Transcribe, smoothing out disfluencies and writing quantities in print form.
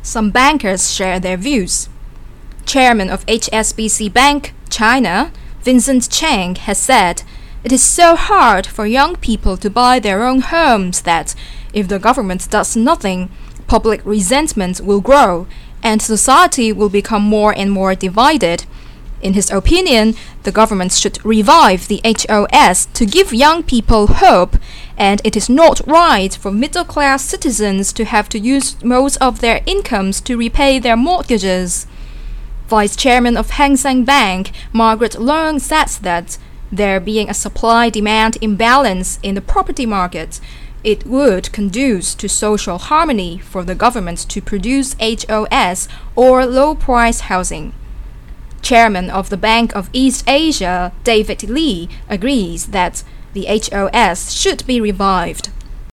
Some bankers share their views. Chairman of HSBC Bank, China, Vincent Chang, has said, "It is so hard for young people to buy their own homes that, if the government does nothing, public resentment will grow and society will become more and more divided. In his opinion, the government should revive the HOS to give young people hope, and it is not right for middle-class citizens to have to use most of their incomes to repay their mortgages." Vice Chairman of Hang Seng Bank, Margaret Leung, says that there being a supply-demand imbalance in the property market, it would conduce to social harmony for the government to produce HOS or low-price housing. Chairman of the Bank of East Asia, David Lee, agrees that the HOS should be revived.